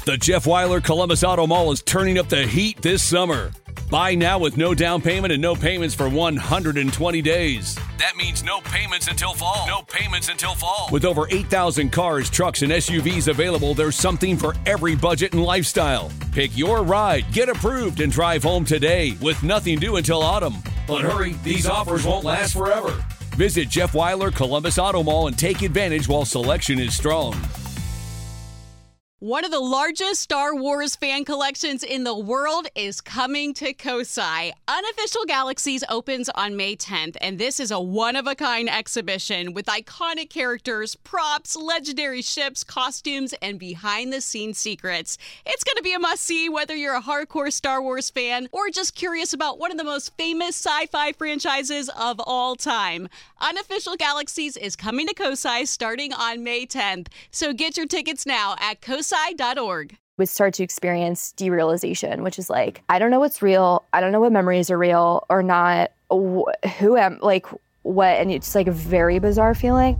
The Jeff Weiler Columbus Auto Mall is turning up the heat this summer. Buy now with no down payment and no payments for 120 days. That means no payments until fall. No payments until fall. With over 8,000 cars, trucks, and SUVs available, there's something for every budget and lifestyle. Pick your ride, get approved, and drive home today with nothing due until autumn. But hurry, these offers won't last forever. Visit Jeff Weiler Columbus Auto Mall and take advantage while selection is strong. One of the largest Star Wars fan collections in the world is coming to Kosai. Unofficial Galaxies opens on May 10th, and this is a one-of-a-kind exhibition with iconic characters, props, legendary ships, costumes, and behind-the-scenes secrets. It's going to be a must-see whether you're a hardcore Star Wars fan or just curious about one of the most famous sci-fi franchises of all time. Unofficial Galaxies is coming to Kosai starting on May 10th, so get your tickets now at kosai.org. Would start to experience derealization, which is like, I don't know what's real. I don't know what memories are real or not. Who am, like, what? And it's like a very bizarre feeling.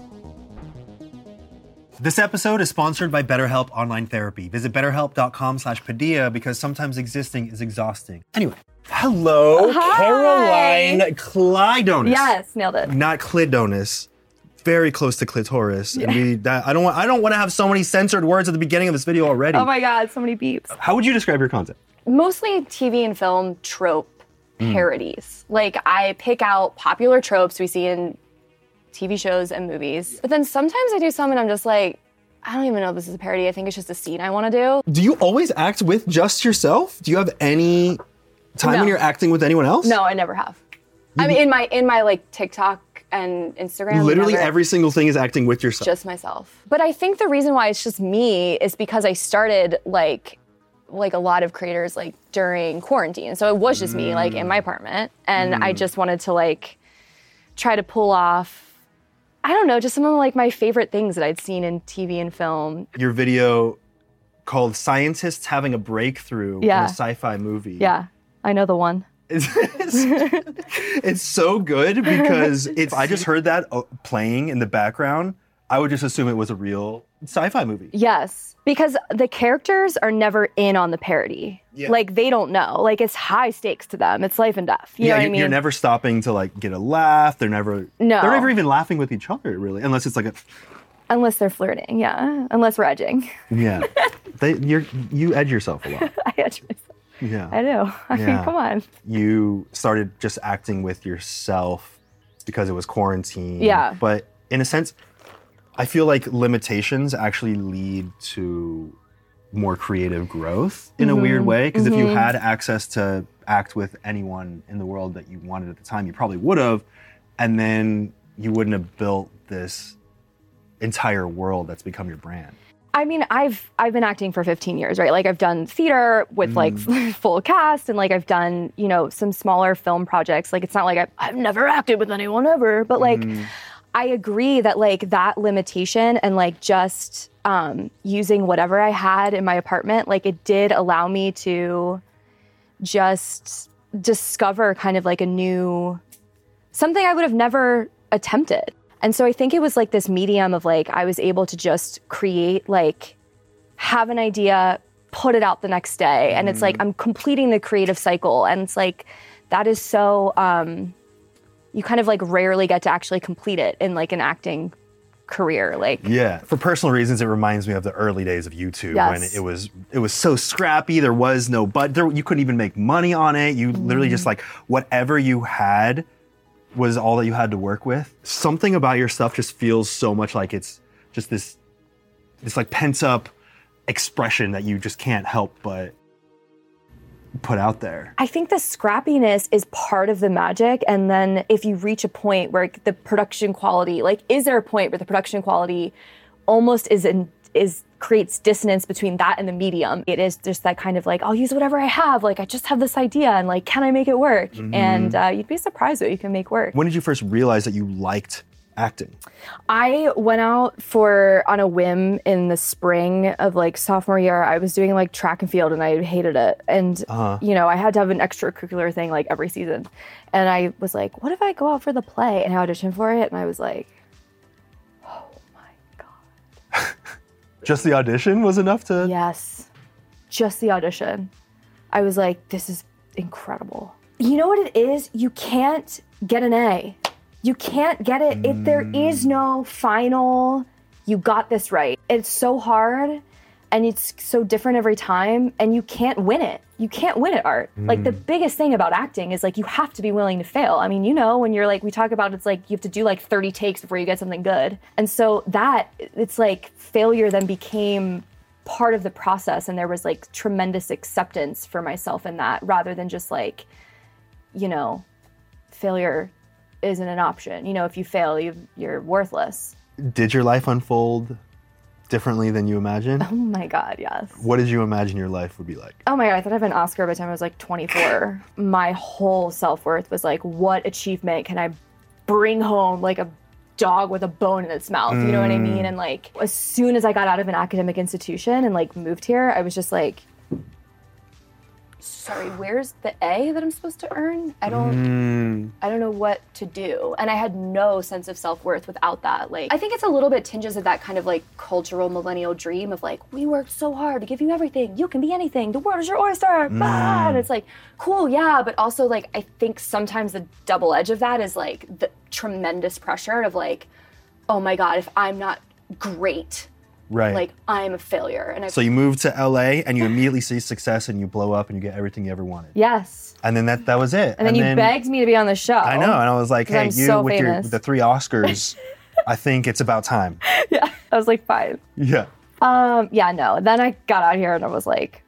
This episode is sponsored by BetterHelp Online Therapy. Visit betterhelp.com/Padilla because sometimes existing is exhausting. Anyway. Hello, Hi. Caroline Clydonis. Yes, nailed it. Not Clidonis. Very close to clitoris. Yeah. And I don't want to have so many censored words at the beginning of this video already. Oh my God, so many beeps. How would you describe your content? Mostly TV and film trope parodies. Like, I pick out popular tropes we see in TV shows and movies. But then sometimes I do some and I'm just like, I don't even know if this is a parody. I think it's just a scene I want to do. Do you always act with just yourself? Do you have any time when you're acting with anyone else? No, I never have. I mean, in my like TikTok and Instagram. Literally every single thing is acting with yourself. Just myself. But I think the reason why it's just me is because I started like a lot of creators like during quarantine. So it was just me like in my apartment. And I just wanted to like try to pull off, I don't know, just some of like my favorite things that I'd seen in TV and film. Your video called Scientists Having a Breakthrough in a Sci-Fi Movie. Yeah, I know the one. It's so good because if I just heard that playing in the background, I would just assume it was a real sci-fi movie. Yes, because the characters are never in on the parody. Yeah. Like, they don't know. Like, it's high stakes to them. It's life and death. You know what I mean? You're never stopping to like get a laugh. They're never even laughing with each other, really, unless it's like a... Unless they're flirting, yeah. Unless we're edging. Yeah. You edge yourself a lot. I edge myself. Yeah. I do. I mean, come on. You started just acting with yourself because it was quarantine. Yeah. But in a sense, I feel like limitations actually lead to more creative growth in a weird way. Because if you had access to act with anyone in the world that you wanted at the time, you probably would have. And then you wouldn't have built this entire world that's become your brand. I mean, I've been acting for 15 years, right? Like, I've done theater with like full cast, and like I've done, you know, some smaller film projects. Like, it's not like I've never acted with anyone ever, but like I agree that like that limitation and like just using whatever I had in my apartment, like it did allow me to just discover kind of like a new, something I would have never attempted. And so I think it was like this medium of like, I was able to just create, like, have an idea, put it out the next day. And it's like, I'm completing the creative cycle. And it's like, that is so, you kind of like rarely get to actually complete it in like an acting career. Like, yeah, for personal reasons, it reminds me of the early days of YouTube when it was so scrappy. There was no, you couldn't even make money on it. You literally just like, whatever you had was all that you had to work with. Something about your stuff just feels so much like it's just this like pent up expression that you just can't help but put out there. I think the scrappiness is part of the magic. And then if you reach a point where the production quality, like, is there a point where the production quality almost creates dissonance between that and the medium? It is just that kind of like, I'll use whatever I have. Like, I just have this idea and like, can I make it work? And you'd be surprised what you can make work. When did you first realize that you liked acting? I went out on a whim in the spring of like sophomore year. I was doing like track and field and I hated it. And, you know, I had to have an extracurricular thing like every season. And I was like, what if I go out for the play? And I auditioned for it and I was like, oh my God. Just the audition was enough to? Yes. Just the audition. I was like, this is incredible. You know what it is? You can't get an A. You can't get it. There is no final, you got this right. It's so hard and it's so different every time and you can't win it. You can't win at art. Like the biggest thing about acting is like you have to be willing to fail. I mean, you know, when you're like, we talk about it's like you have to do like 30 takes before you get something good. And so that, it's like failure then became part of the process and there was like tremendous acceptance for myself in that rather than just like, you know, failure isn't an option. You know, if you fail, you're worthless. Did your life unfold differently than you imagined? Oh my God, yes. What did you imagine your life would be like? Oh my God, I thought I'd have an Oscar by the time I was like 24. My whole self-worth was like, what achievement can I bring home like a dog with a bone in its mouth, you know what I mean? And like, as soon as I got out of an academic institution and like moved here, I was just like, sorry, where's the A that I'm supposed to earn? I don't know what to do. And I had no sense of self-worth without that. Like, I think it's a little bit tinges of that kind of like cultural millennial dream of like, we worked so hard to give you everything. You can be anything. The world is your oyster. Bah! And it's like, cool, yeah. But also like, I think sometimes the double edge of that is like the tremendous pressure of like, oh my God, if I'm not great, right, like I'm a failure. And so you move to LA and you immediately see success and you blow up and you get everything you ever wanted. Yes. And then that was it. And then you begged me to be on the show. I know. And I was like, hey, I'm so with famous. with the 3 Oscars, I think it's about time. Yeah. I was like 5. Yeah. Yeah, no. Then I got out here and I was like,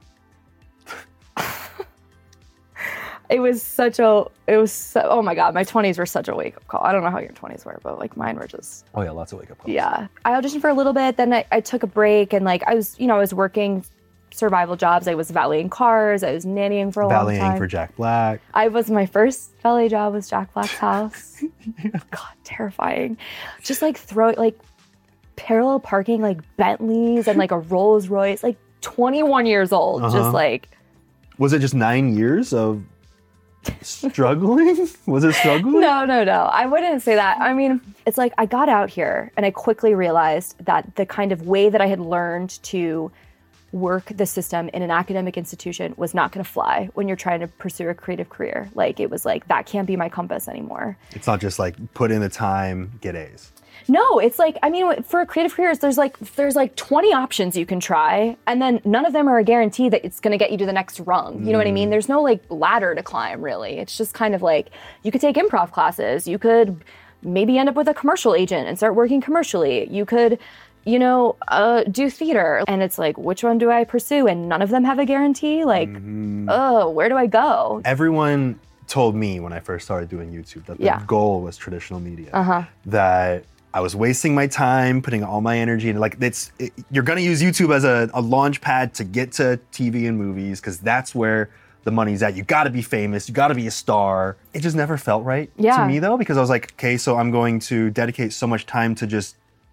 oh my God, my 20s were such a wake-up call. I don't know how your 20s were, but like mine were just. Oh yeah, lots of wake-up calls. Yeah. I auditioned for a little bit, then I took a break and like I was working survival jobs. I was valeting cars, I was nannying for a long time. Valeting for Jack Black. My first valet job was Jack Black's house. God, terrifying. Just like parallel parking like Bentleys and like a Rolls Royce, like 21 years old, just like. Was it just 9 years of struggling? Was it struggling? No. I wouldn't say that. I mean, it's like I got out here and I quickly realized that the kind of way that I had learned to work the system in an academic institution was not going to fly when you're trying to pursue a creative career. Like it was like, that can't be my compass anymore. It's not just like put in the time, get A's. No, it's like, I mean, for creative careers, there's like 20 options you can try, and then none of them are a guarantee that it's going to get you to the next rung. You know what I mean? There's no like ladder to climb, really. It's just kind of like, you could take improv classes, you could maybe end up with a commercial agent and start working commercially. You could, do theater, and it's like, which one do I pursue? And none of them have a guarantee. Like, where do I go? Everyone told me when I first started doing YouTube that the goal was traditional media. That I was wasting my time, putting all my energy into you're gonna use YouTube as a launch pad to get to TV and movies because that's where the money's at. You gotta be famous, you gotta be a star. It just never felt right to me though, because I was like, okay, so I'm going to dedicate so much time to just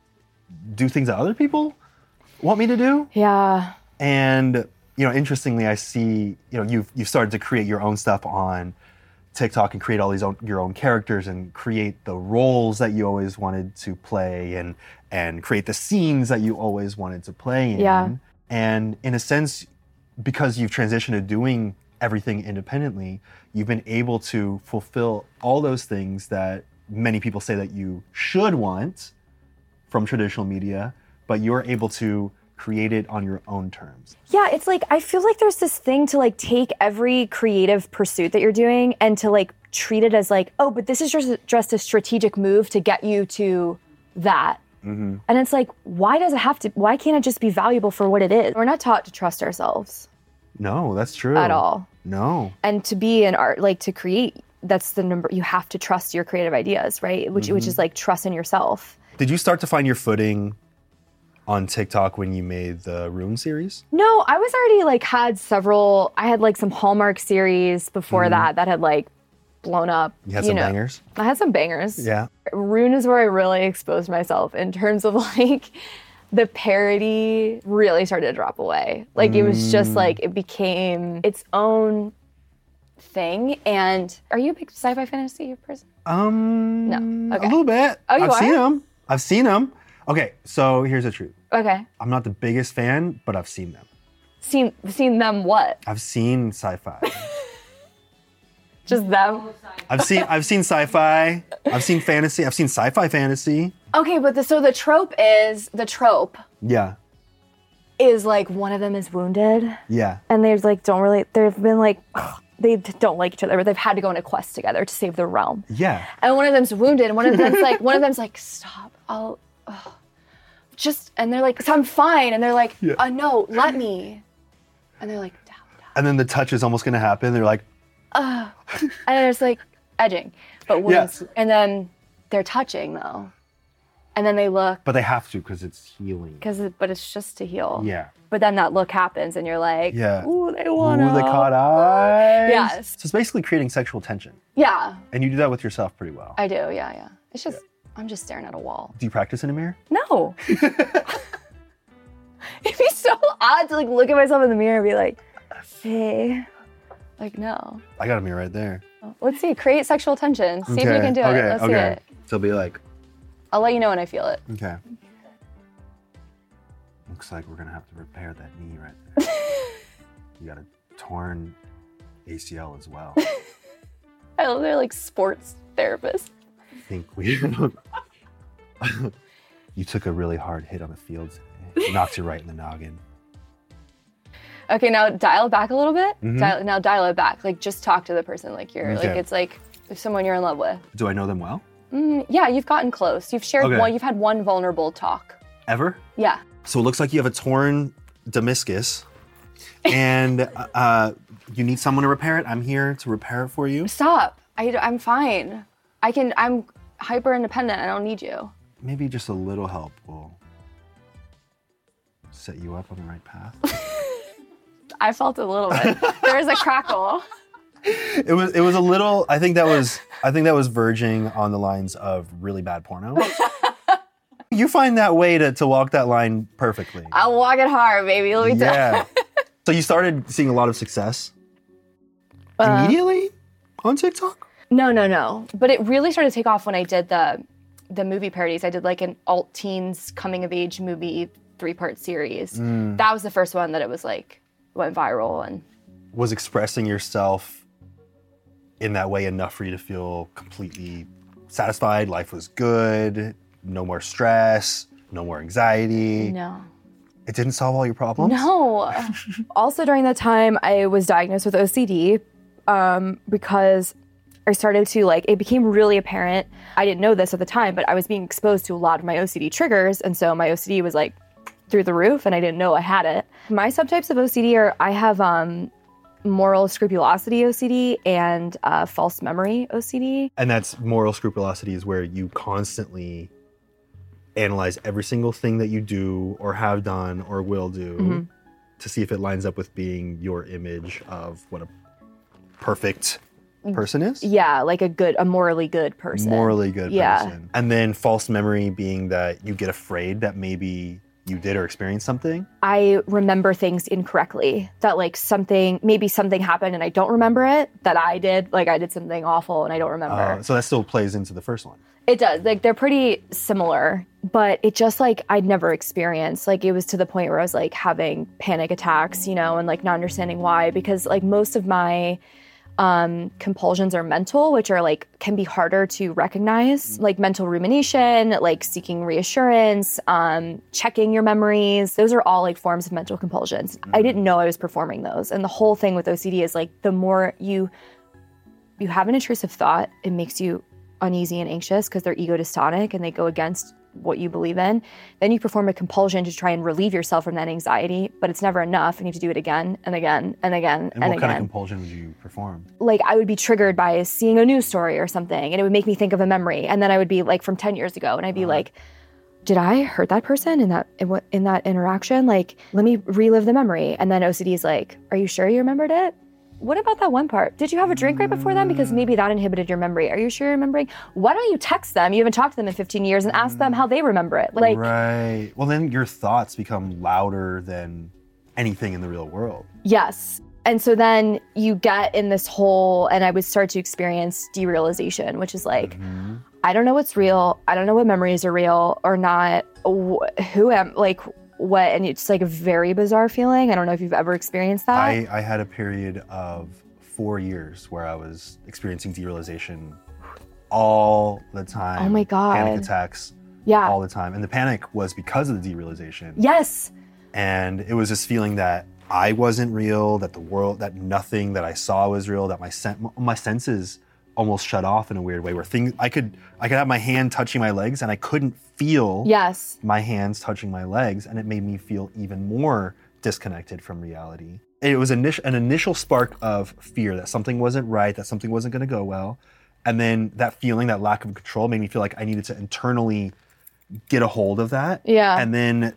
do things that other people want me to do. Yeah. And, interestingly, I see, you've started to create your own stuff on TikTok and create all your own characters and create the roles that you always wanted to play and create the scenes that you always wanted to play in. Yeah. And in a sense, because you've transitioned to doing everything independently, you've been able to fulfill all those things that many people say that you should want from traditional media, but you're able to create it on your own terms. Yeah, it's like, I feel like there's this thing to like take every creative pursuit that you're doing and to like treat it as like, oh, but this is just a strategic move to get you to that. And it's like, why can't it just be valuable for what it is? We're not taught to trust ourselves. No, that's true. At all. No. And to be an art, like to create, that's the number, you have to trust your creative ideas, right? Which is like trust in yourself. Did you start to find your footing on TikTok when you made the Rune series? No, I was already I had like some Hallmark series before that had like blown up. You had some bangers? I had some bangers. Yeah. Rune is where I really exposed myself in terms of like the parody really started to drop away. Like it was just like, it became its own thing. And are you a big sci-fi fantasy person? No. Okay. A little bit. Oh, you I've seen them. Okay, so here's the truth. Okay. I'm not the biggest fan, but I've seen them. Seen them what? I've seen sci-fi. Just them? I've seen sci-fi. I've seen fantasy. I've seen sci-fi fantasy. Okay, but so the trope Yeah. is like one of them is wounded. Yeah. And they've like they've been like they don't like each other, but they've had to go on a quest together to save the realm. Yeah. And one of them's wounded, and one of them's like, stop, and they're like, so I'm fine, and they're like, no, let me, and they're like, down. And then the touch is almost gonna happen. They're like, and it's like edging, but and then they're touching though, and then they look. But they have to because it's healing. But it's just to heal. Yeah. But then that look happens, and you're like, ooh, they wanna. Ooh, they caught eyes. Yes. So it's basically creating sexual tension. Yeah. And you do that with yourself pretty well. I do. Yeah. It's just I'm just staring at a wall. Do you practice in a mirror? No. It'd be so odd to like look at myself in the mirror and be like, hey, like no. I got a mirror right there. Let's see. Create sexual tension. See if you can do it. Let's see it. So be like. I'll let you know when I feel it. Okay. Looks like we're gonna have to repair that knee right there. You got a torn ACL as well. I love they're like sports therapists. I think we. You took a really hard hit on the field today. Knocked you right in the noggin. Okay, now dial it back a little bit. Mm-hmm. Dial it back. Like just talk to the person like you're like it's like someone you're in love with. Do I know them well? Yeah, you've gotten close. You've shared one. You've had one vulnerable talk. Ever? Yeah. So it looks like you have a torn meniscus, and you need someone to repair it. I'm here to repair it for you. Stop. I'm fine. I'm hyper independent. I don't need you. Maybe just a little help will set you up on the right path. I felt a little bit. There was a crackle. It was a little. I think that was verging on the lines of really bad porno. You find that way to walk that line perfectly. I'll walk it hard, baby. Let me tell you. So you started seeing a lot of success immediately on TikTok? No. But it really started to take off when I did the movie parodies. I did like an alt teens coming of age movie 3-part series. That was the first one that it was like went viral. And was expressing yourself in that way enough for you to feel completely satisfied? Life was good. No more stress, no more anxiety. No. It didn't solve all your problems? No. Also during that time, I was diagnosed with OCD because I started to it became really apparent. I didn't know this at the time, but I was being exposed to a lot of my OCD triggers. And so my OCD was like through the roof and I didn't know I had it. My subtypes of OCD are, I have moral scrupulosity OCD and false memory OCD. And that's moral scrupulosity is where you constantly analyze every single thing that you do or have done or will do to see if it lines up with being your image of what a perfect person is? Yeah, like a morally good person. Morally good person. And then false memory being that you get afraid that maybe you did or experienced something? I remember things incorrectly. That maybe something happened and I don't remember it, that I did something awful and I don't remember. So that still plays into the first one? It does. They're pretty similar, but it just I'd never experienced. It was to the point where I was having panic attacks, and not understanding why, because most of my compulsions are mental, which are can be harder to recognize, mental rumination, seeking reassurance, checking your memories. Those are all forms of mental compulsions. I didn't know I was performing those. And the whole thing with OCD is the more you have an intrusive thought, it makes you uneasy and anxious because they're ego dystonic and they go against what you believe in. Then you perform a compulsion to try and relieve yourself from that anxiety, but it's never enough and you have to do it again and again and again and again. And what kind of compulsion would you perform? I would be triggered by seeing a news story or something and it would make me think of a memory. And then I would be from 10 years ago and I'd be did I hurt that person in that interaction? Let me relive the memory. And then OCD is are you sure you remembered it? What about that one part? Did you have a drink right before then? Because maybe that inhibited your memory. Are you sure you're remembering? Why don't you text them? You haven't talked to them in 15 years and ask them how they remember it. Right. Well, then your thoughts become louder than anything in the real world. Yes. And so then you get in this hole, and I would start to experience derealization, which is I don't know what's real. I don't know what memories are real or not. Who am, like, what? And it's like a very bizarre feeling. I don't know if you've ever experienced that. I had a period of 4 years where I was experiencing derealization all the time. Oh my God. Panic attacks. Yeah. All the time. And the panic was because of the derealization. Yes. And it was this feeling that I wasn't real, that the world, that nothing that I saw was real, that my senses almost shut off in a weird way, where things, I could have my hand touching my legs and I couldn't feel my hands touching my legs, and it made me feel even more disconnected from reality. It was an initial spark of fear that something wasn't right, that something wasn't gonna go well. And then that feeling, that lack of control, made me feel like I needed to internally get a hold of that. Yeah. And then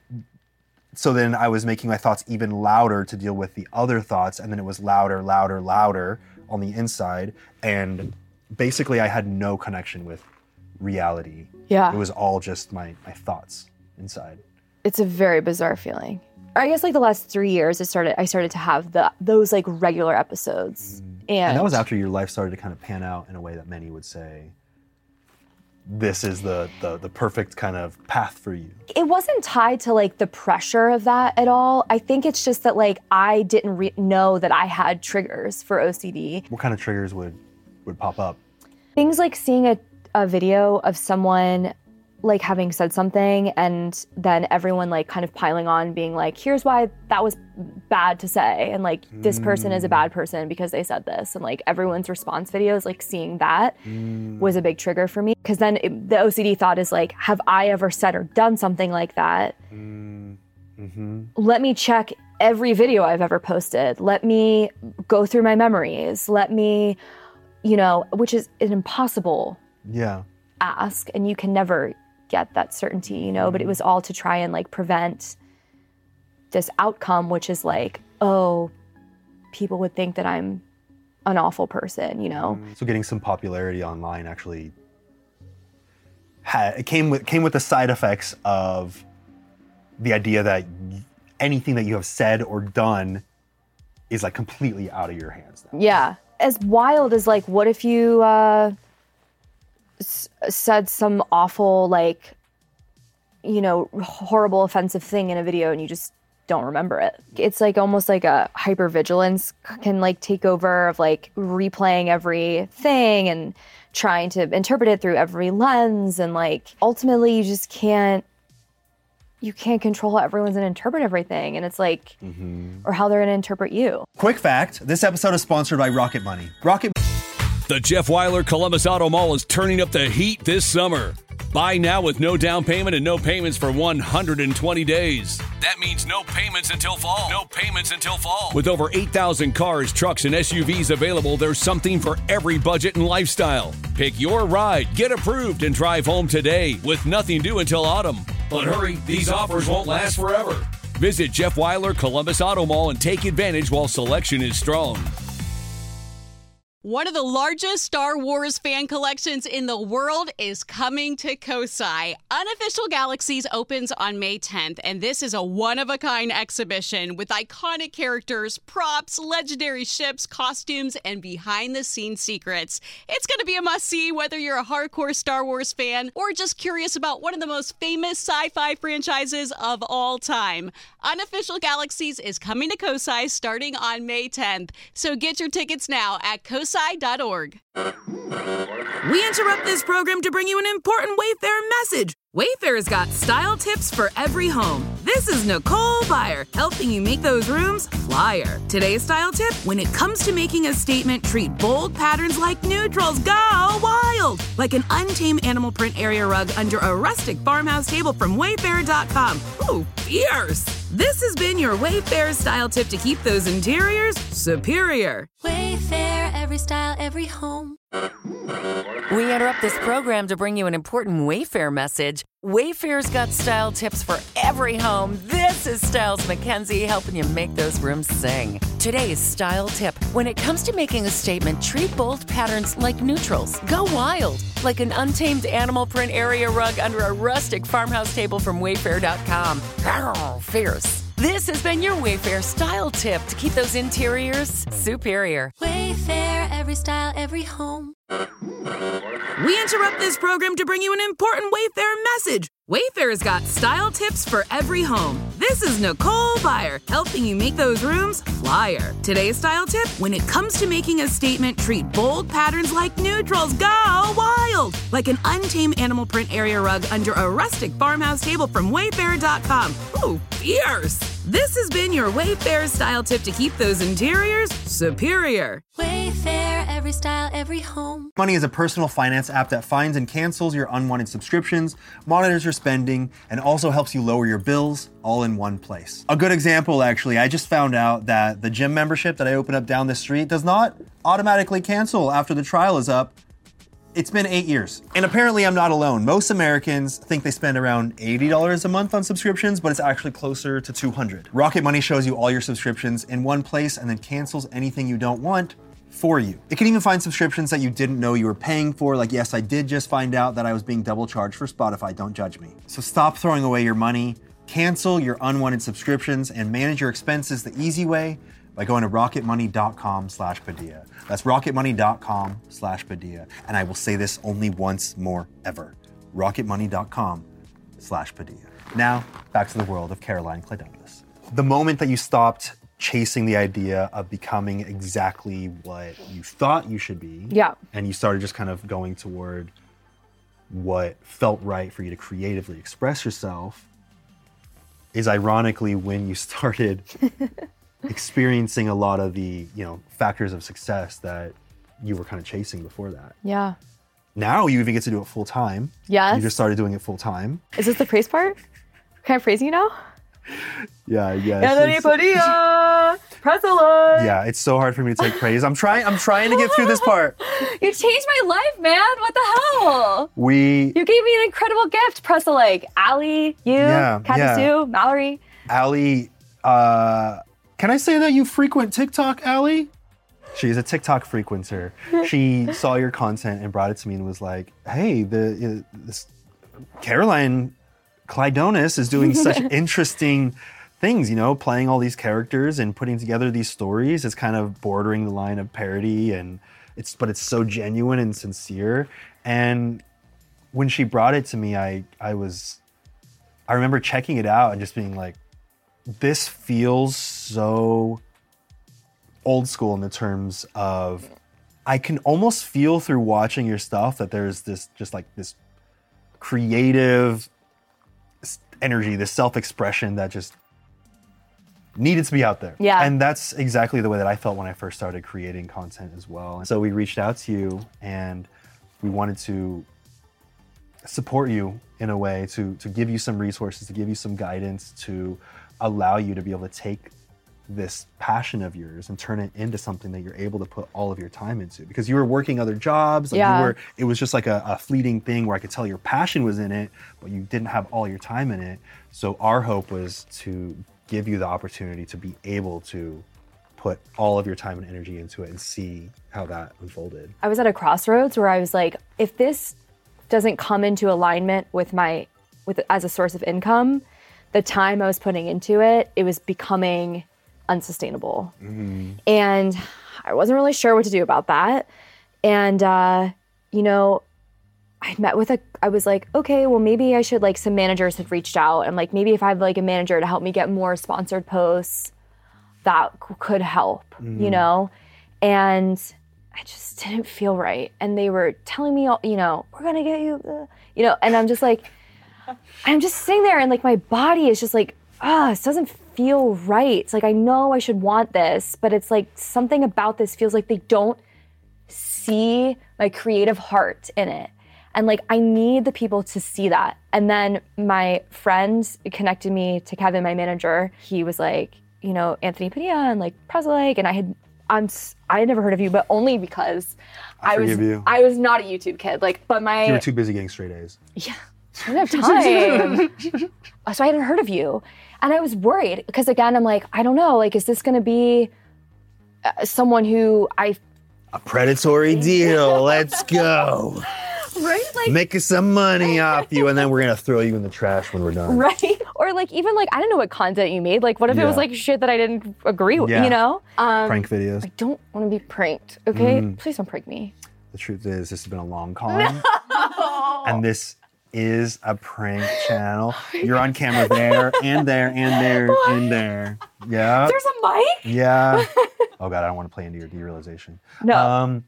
I was making my thoughts even louder to deal with the other thoughts, and then it was louder, louder, louder on the inside. And basically I had no connection with reality. Yeah. It was all just my thoughts inside. It's a very bizarre feeling. I guess like the last 3 years, I started to have those like regular episodes. And that was after your life started to kind of pan out in a way that many would say, this is the perfect kind of path for you. It wasn't tied to like the pressure of that at all. I think it's just that like I didn't know that I had triggers for OCD. What kind of triggers would pop up? Things like seeing a video of someone like having said something and then everyone like kind of piling on being like, here's why that was bad to say, and like this person is a bad person because they said this, and like everyone's response videos, like seeing that was a big trigger for me, because then the OCD thought is like, have I ever said or done something like that? Let me check every video I've ever posted. Let me go through my memories. Let me, which is an impossible ask, and you can never get that certainty, but it was all to try and like prevent this outcome, which is like, oh, people would think that I'm an awful person, So getting some popularity online actually came with the side effects of the idea that anything that you have said or done is like completely out of your hands now. Yeah. As wild as like, what if you said some awful, like, horrible, offensive thing in a video and you just don't remember it. It's like almost like a hypervigilance can like take over of like replaying everything and trying to interpret it through every lens, and like ultimately you just can't control how everyone's gonna interpret everything, and it's like, or how they're gonna interpret you. Quick fact, this episode is sponsored by Rocket Money. The Jeff Weiler Columbus Auto Mall is turning up the heat this summer. Buy now with no down payment and no payments for 120 days. That means no payments until fall. No payments until fall. With over 8,000 cars, trucks, and SUVs available, there's something for every budget and lifestyle. Pick your ride, get approved, and drive home today with nothing due until autumn. But hurry, these offers won't last forever. Visit Jeff Weiler Columbus Auto Mall and take advantage while selection is strong. One of the largest Star Wars fan collections in the world is coming to Kosai. Unofficial Galaxies opens on May 10th, and this is a one-of-a-kind exhibition with iconic characters, props, legendary ships, costumes, and behind-the-scenes secrets. It's going to be a must-see whether you're a hardcore Star Wars fan or just curious about one of the most famous sci-fi franchises of all time. Unofficial Galaxies is coming to Kosai starting on May 10th, so get your tickets now at kosai.org. We interrupt this program to bring you an important Wayfair message. Wayfair's got style tips for every home. This is Nicole Byer, helping you make those rooms flyer. Today's style tip: when it comes to making a statement, treat bold patterns like neutrals. Go wild! Like an untamed animal print area rug under a rustic farmhouse table from Wayfair.com. Ooh, fierce! This has been your Wayfair style tip to keep those interiors superior. Wayfair, every style, every home. We interrupt this program to bring you an important Wayfair message. Wayfair's got style tips for every home. This is Styles McKenzie helping you make those rooms sing. Today's style tip: when it comes to making a statement, treat bold patterns like neutrals. Go wild, like an untamed animal print area rug under a rustic farmhouse table from Wayfair.com. Arr, fierce. This has been your Wayfair style tip to keep those interiors superior. Wayfair, every style, every home. We interrupt this program to bring you an important Wayfair message. Wayfair's got style tips for every home. This is Nicole Byer, helping you make those rooms flyer. Today's style tip: when it comes to making a statement, treat bold patterns like neutrals. Go wild! Like an untamed animal print area rug under a rustic farmhouse table from Wayfair.com. Ooh, fierce! This has been your Wayfair style tip to keep those interiors superior. Wayfair, every style, every home. Money is a personal finance app that finds and cancels your unwanted subscriptions, monitors your spending, and also helps you lower your bills all in one place. A good example, actually, I just found out that the gym membership that I opened up down the street does not automatically cancel after the trial is up. It's been 8 years. And apparently I'm not alone. Most Americans think they spend around $80 a month on subscriptions, but it's actually closer to $200. Rocket Money shows you all your subscriptions in one place and then cancels anything you don't want for you. It can even find subscriptions that you didn't know you were paying for. Like, yes, I did just find out that I was being double charged for Spotify. Don't judge me. So stop throwing away your money, cancel your unwanted subscriptions, and manage your expenses the easy way by going to rocketmoney.com/Padilla. That's rocketmoney.com/Padilla. And I will say this only once more ever. rocketmoney.com/Padilla. Now, back to the world of Caroline Claydonus. The moment that you stopped chasing the idea of becoming exactly what you thought you should be, and you started just kind of going toward what felt right for you to creatively express yourself, is ironically when you started experiencing a lot of the, factors of success that you were kind of chasing before that. Yeah. Now you even get to do it full time. Yes. You just started doing it full time. Is this the praise part? Can I praise you now? Yeah. Anthony Padilla, press a like. Yeah, it's so hard for me to take praise. I'm trying to get through this part. You changed my life, man. What the hell? You gave me an incredible gift. Press a like. Allie, you, Kathy Sue, Mallory. Allie, can I say that you frequent TikTok, Allie? She's a TikTok frequenter. She saw your content and brought it to me and was like, hey, this Caroline Claydonus is doing such interesting things, playing all these characters and putting together these stories. It's kind of bordering the line of parody, but it's so genuine and sincere. And when she brought it to me, I remember checking it out and just being like, this feels so old school in the terms of, I can almost feel through watching your stuff that there's this creative energy, this self-expression that just needed to be out there. Yeah. And that's exactly the way that I felt when I first started creating content as well. And so we reached out to you and we wanted to support you in a way, to give you some resources, to give you some guidance, to allow you to be able to take this passion of yours and turn it into something that you're able to put all of your time into. Because you were working other jobs, it was just like a fleeting thing where I could tell your passion was in it, but you didn't have all your time in it. So our hope was to give you the opportunity to be able to put all of your time and energy into it and see how that unfolded. I was at a crossroads where I was like, if this doesn't come into alignment with as a source of income, the time I was putting into it, it was becoming unsustainable. Mm-hmm. And I wasn't really sure what to do about that. And, I was like, okay, well, maybe I should, some managers had reached out and maybe if I have a manager to help me get more sponsored posts, that could help, and I just didn't feel right. And they were telling me, we're going to get you, and I'm just like, I'm just sitting there and my body is just this doesn't feel right. It's I know I should want this, but it's something about this feels like they don't see my creative heart in it. And I need the people to see that. And then my friend connected me to Kevin, my manager. He was Anthony Padilla and Preslake, and I had never heard of you, but only because I was not a YouTube kid. But you were too busy getting straight A's. Yeah. I didn't have time. So I hadn't heard of you. And I was worried because, again, I'm I don't know, is this going to be someone who a predatory deal. Let's go. Right? Make us some money off you, and then we're going to throw you in the trash when we're done. Right? Or even I don't know what content you made. What if it was shit that I didn't agree with, Prank videos. I don't want to be pranked, okay? Please don't prank me. The truth is, this has been a long con. And this is a prank channel. You're on camera there, and there, and there, and there. Yeah. There's a mic? Yeah. Oh God, I don't want to play into your derealization. No.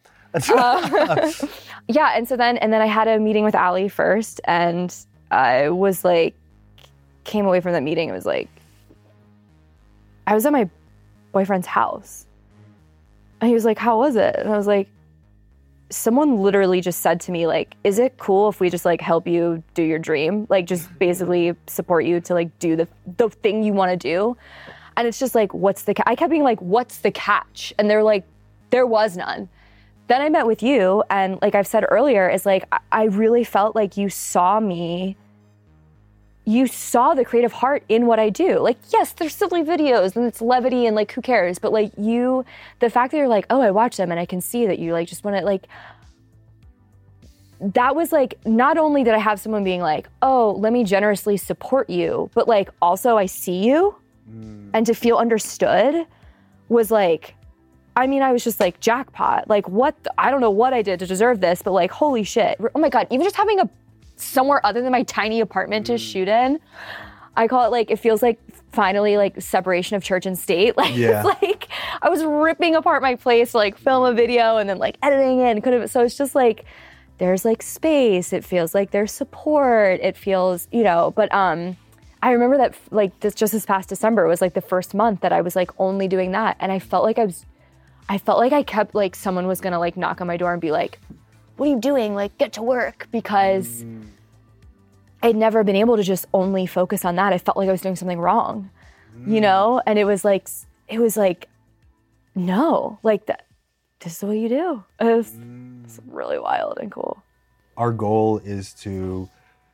Yeah, and then I had a meeting with Allie first, and I was like, came away from that meeting, it was like, I was at my boyfriend's house. And he was like, how was it? And I was like, someone literally just said to me, like, is it cool if we just like help you do your dream? Like just basically support you to like do the thing you want to do. And it's just like, what's the I kept being like, what's the catch? And they're like, there was none. Then I met with you, and like I've said earlier, is like, I really felt like you saw me. You saw the creative heart in what I do. Like, yes, there's silly videos and it's levity and like, who cares? But like the fact that you're like, oh, I watch them and I can see that you like just want to like, that was like, not only did I have someone being like, oh, let me generously support you, but like also I see you and to feel understood was like, I mean, I was just like jackpot. Like I don't know what I did to deserve this, but like, holy shit. Oh my God, even just having somewhere other than my tiny apartment to shoot in. I call it like, it feels like finally like separation of church and state. Like, It's like I was ripping apart my place to like film a video and then like editing it. So it's just like, there's like space. It feels like there's support. It feels, but I remember that like this past December was like the first month that I was like only doing that. And I felt like I kept like someone was gonna like knock on my door and be like, what are you doing? Like, get to work, because I'd never been able to just only focus on that. I felt like I was doing something wrong, And it was like, no, like this is the way you do. It's really wild and cool. Our goal is to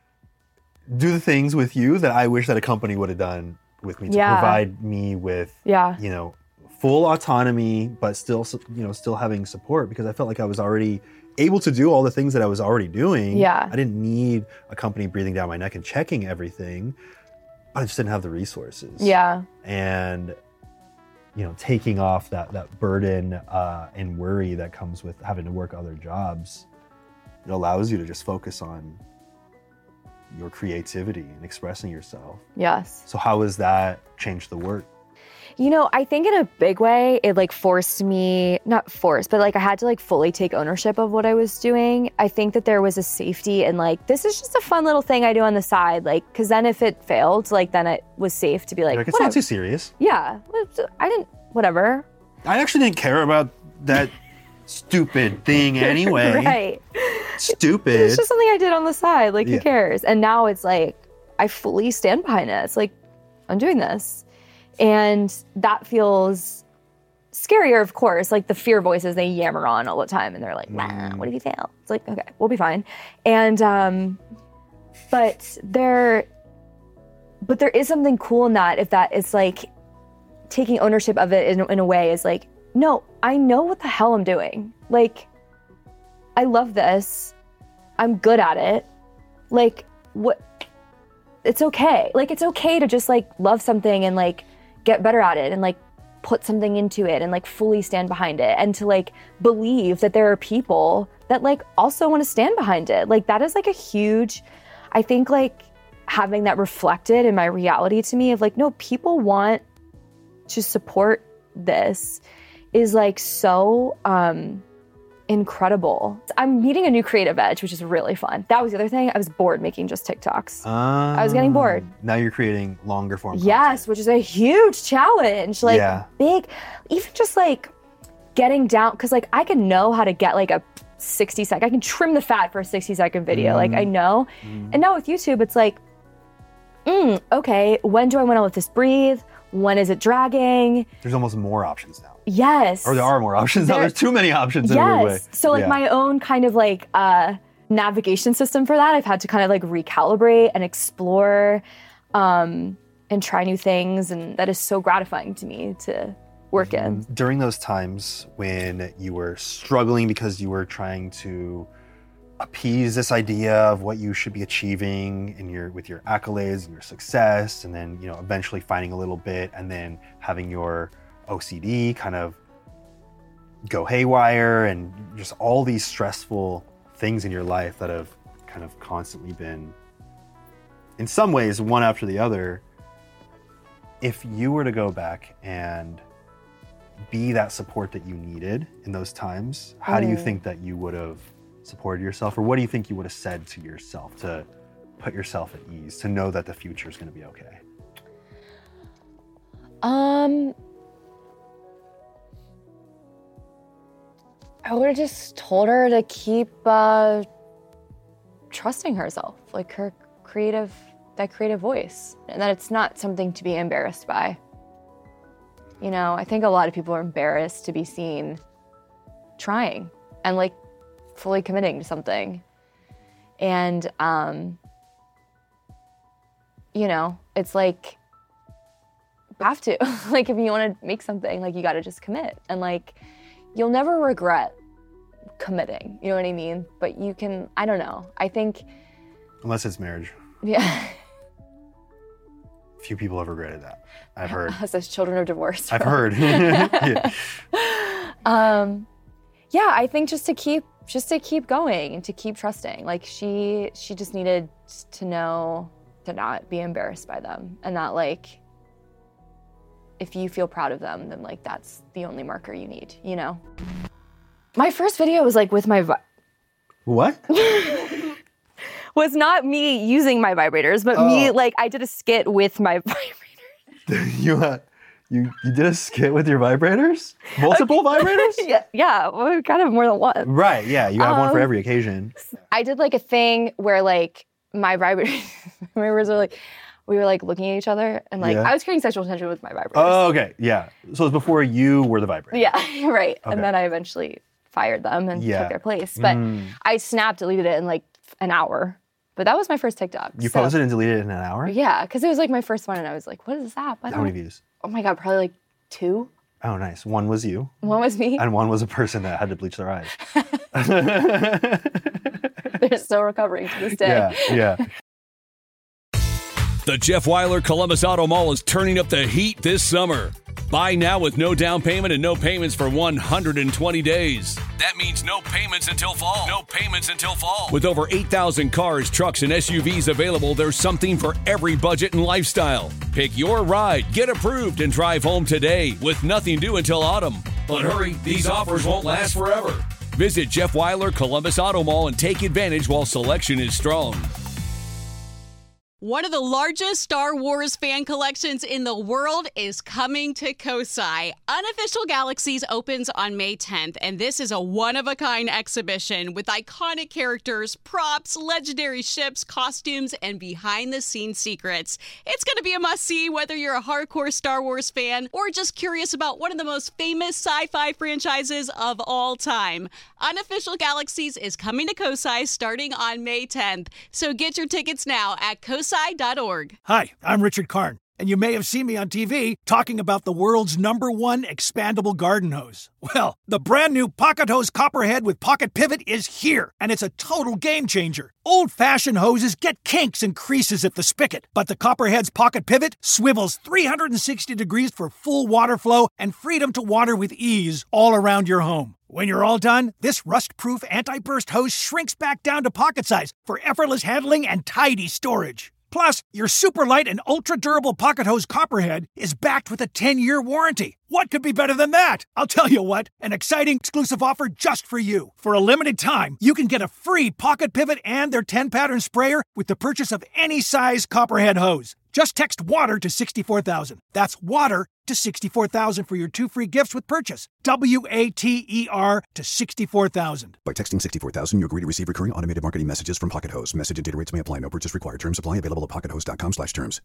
do the things with you that I wish that a company would have done with me, to provide me with, full autonomy, but still having support, because I felt like I was already able to do all the things that I was already doing. Yeah. I didn't need a company breathing down my neck and checking everything. I just didn't have the resources. Yeah. And, taking off that burden and worry that comes with having to work other jobs, it allows you to just focus on your creativity and expressing yourself. Yes. So how has that changed the work? I think in a big way, it like forced me, not forced, but like I had to like fully take ownership of what I was doing. I think that there was a safety in like, this is just a fun little thing I do on the side. Like, cause then if it failed, like then it was safe to be like, it's not too serious. Yeah, whatever. I actually didn't care about that stupid thing anyway. Right. Stupid. It's just something I did on the side. Like, who cares? And now it's like, I fully stand behind it. It's like, I'm doing this. And that feels scarier, of course. Like the fear voices, they yammer on all the time. And they're like, wow, what if you fail? It's like, okay, we'll be fine. And, but there is something cool in that, if that is like taking ownership of it in a way is like, no, I know what the hell I'm doing. Like, I love this. I'm good at it. Like, what? It's okay. Like, it's okay to just like love something and like get better at it and like put something into it and like fully stand behind it, and to like believe that there are people that like also want to stand behind it. Like, that is like a huge, I think like having that reflected in my reality to me of like, no, people want to support this is like so incredible. I'm meeting a new creative edge, which is really fun. That was the other thing. I was bored making just TikToks. I was getting bored. Now you're creating longer form content. Yes, which is a huge challenge. Like big, even just like getting down, because like I can know how to get like a 60-second, I can trim the fat for a 60-second video. Like I know. And now with YouTube, it's like, okay, when do I want to let this breathe? When is it dragging? There's almost more options now. Yes. Or there are more options now. There's too many options in a weird way. So like my own kind of like navigation system for that, I've had to kind of like recalibrate and explore and try new things. And that is so gratifying to me to work in. During those times when you were struggling because you were trying to appease this idea of what you should be achieving with your accolades and your success, and then eventually finding a little bit, and then having your OCD kind of go haywire and just all these stressful things in your life that have kind of constantly been, in some ways, one after the other. If you were to go back and be that support that you needed in those times, how do you think that you would have supported yourself? Or what do you think you would have said to yourself to put yourself at ease, to know that the future is going to be okay? I would have just told her to keep trusting herself, like that creative voice, and that it's not something to be embarrassed by. You know, I think a lot of people are embarrassed to be seen trying and like fully committing to something. And, you know, it's like, you have to, like if you want to make something, like you got to just commit, and like, you'll never regret committing, you know what I mean? But you can, I don't know, I think. Unless it's marriage. Yeah. Few people have regretted that, I've heard. As children of divorce. I've heard. Yeah. Yeah, I think just to keep going and to keep trusting. Like she just needed to know to not be embarrassed by them, and that like, if you feel proud of them, then like that's the only marker you need, you know? My first video was like with my What? was not me using my vibrators, but me, like, I did a skit with my vibrators. You did a skit with your vibrators? Multiple vibrators? Yeah, well, kind of more than one. Right, yeah, you have one for every occasion. I did like a thing where like my vibrators were like, we were like looking at each other, and like I was creating sexual tension with my vibrators. Oh, okay, yeah. So it was before you were the vibrator. Yeah, right. Okay. And then I eventually fired them and took their place. But I deleted it in like an hour. But that was my first TikTok. You posted and deleted it in an hour? Yeah, because it was like my first one, and I was like, what is this app? How many views? Oh my God, probably like 2. Oh, nice. One was you. One was me. And one was a person that had to bleach their eyes. They're still recovering to this day. Yeah. The Jeff Weiler Columbus Auto Mall is turning up the heat this summer. Buy now with no down payment and no payments for 120 days. That means no payments until fall. No payments until fall. With over 8,000 cars, trucks, and SUVs available, there's something for every budget and lifestyle. Pick your ride, get approved, and drive home today with nothing due until autumn. But hurry, these offers won't last forever. Visit Jeff Weiler Columbus Auto Mall and take advantage while selection is strong. One of the largest Star Wars fan collections in the world is coming to Kosai. Unofficial Galaxies opens on May 10th, and this is a one-of-a-kind exhibition with iconic characters, props, legendary ships, costumes, and behind-the-scenes secrets. It's going to be a must-see whether you're a hardcore Star Wars fan or just curious about one of the most famous sci-fi franchises of all time. Unofficial Galaxies is coming to Kosai starting on May 10th, so get your tickets now at kosai.org. Hi, I'm Richard Karn, and you may have seen me on TV talking about the world's #1 expandable garden hose. Well, the brand new Pocket Hose Copperhead with Pocket Pivot is here, and it's a total game changer. Old-fashioned hoses get kinks and creases at the spigot, but the Copperhead's Pocket Pivot swivels 360 degrees for full water flow and freedom to water with ease all around your home. When you're all done, this rust-proof anti-burst hose shrinks back down to pocket size for effortless handling and tidy storage. Plus, your super light and ultra-durable Pocket Hose Copperhead is backed with a 10-year warranty. What could be better than that? I'll tell you what, an exciting exclusive offer just for you. For a limited time, you can get a free Pocket Pivot and their 10-pattern sprayer with the purchase of any size Copperhead hose. Just text WATER to 64,000. That's WATER to 64,000 for your 2 free gifts with purchase. WATER to 64,000. By texting 64,000, you agree to receive recurring automated marketing messages from Pocket Hose. Message and data rates may apply. No purchase required. Terms apply. Available at pockethose.com/terms.